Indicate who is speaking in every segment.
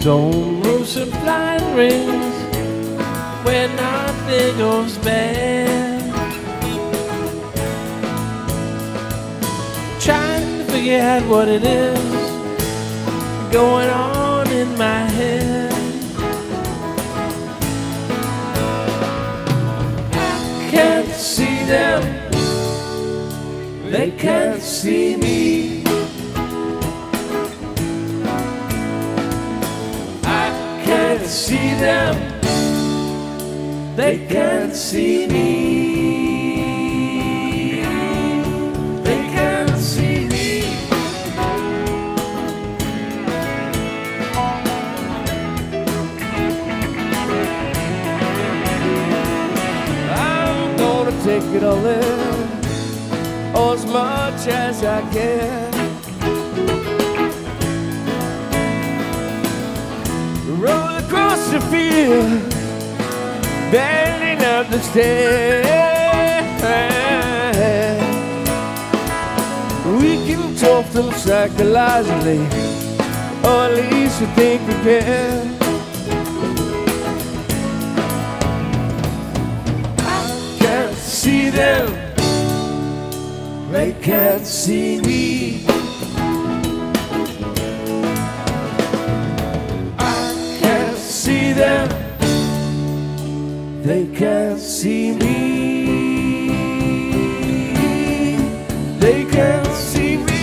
Speaker 1: Don't move some flying rings when nothing goes bad. Trying to forget what it is going on in my head. I can't see them, they can't see me. I can't see them, they can't see me. They can't see me. I'm gonna take it all in, or as much as I can. Roll across the field, bending up the stairs. We can talk them psychologically, or at least we think we can. I can't see them, they can't see me. I can't see them, they can't see me. They can't see me.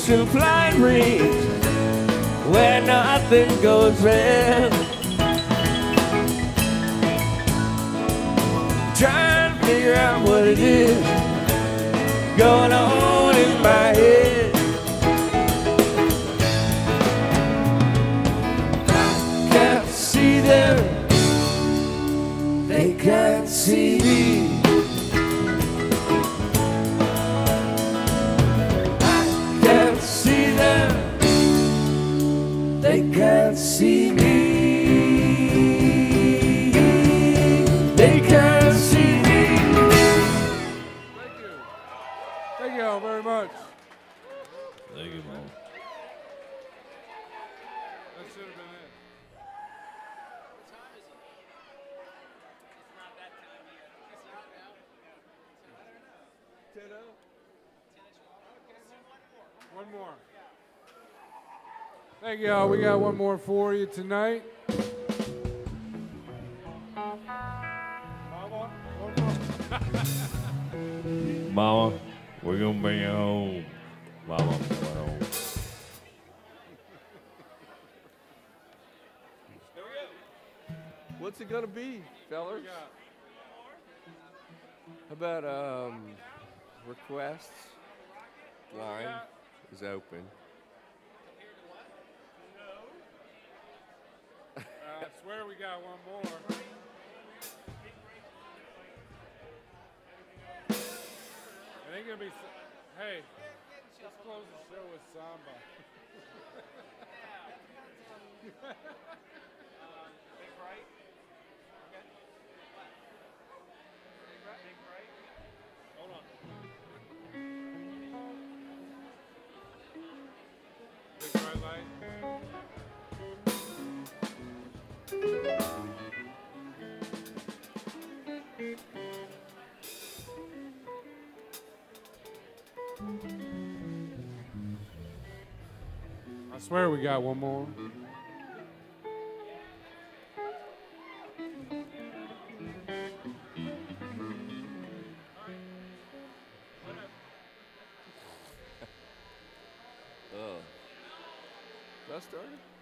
Speaker 1: ocean flying rings where nothing goes wrong. Trying to figure out what it is going on in my head. I can't see them, they can't see me. I can't see them, they can't see me. They can't see me.
Speaker 2: Thank you. Thank you all very much.
Speaker 3: Thank you, Mom.
Speaker 2: That should have been it. One more. Thank you all. We got one more for you tonight. Mama, one more.
Speaker 3: Mama, we're gonna bring you home. Mama, I'm going home.
Speaker 1: What's it gonna be, fellas? How about requests? Line is open.
Speaker 2: I swear we got one more. It ain't gonna be. Hey, let's close the show with samba. Hold on. Big bright light. I swear we got one more.
Speaker 1: Did I start it?